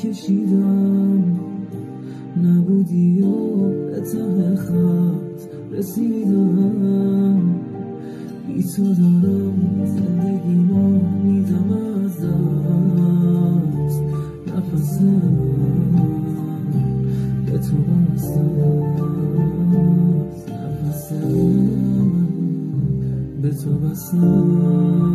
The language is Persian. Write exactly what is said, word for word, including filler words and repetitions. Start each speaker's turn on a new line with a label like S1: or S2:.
S1: کشیدم نبودی و به ته خط رسیدم بی تو دارم زندگی ما میدم از دست نفسم به تو بستم نفسم به تو بستم